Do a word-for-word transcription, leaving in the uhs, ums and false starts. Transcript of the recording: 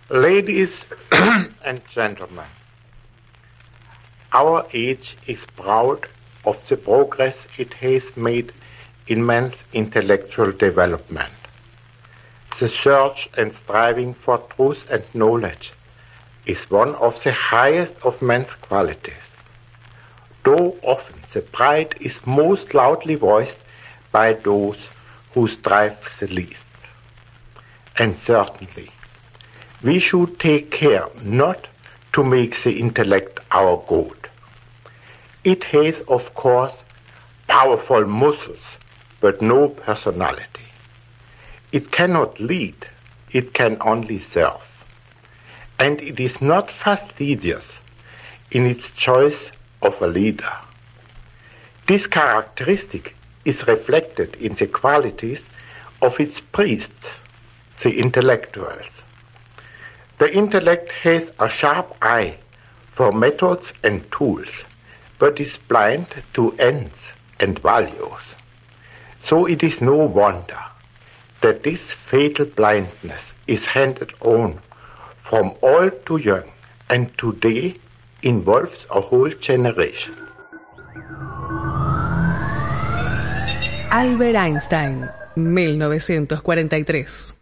Ladies and gentlemen, our age is proud of the progress it has made in man's intellectual development. The search and striving for truth and knowledge is one of the highest of man's qualities, though often the pride is most loudly voiced by those who strive the least. And certainly, we should take care not to make the intellect our goat. It has, of course, powerful muscles, but no personality. It cannot lead, it can only serve. And it is not fastidious in its choice of a leader. This characteristic is reflected in the qualities of its priests, the intellectuals. The intellect has a sharp eye for methods and tools, but is blind to ends and values. So it is no wonder that this fatal blindness is handed on from old to young, and today involves a whole generation. Albert Einstein, mil novecientos cuarenta y tres.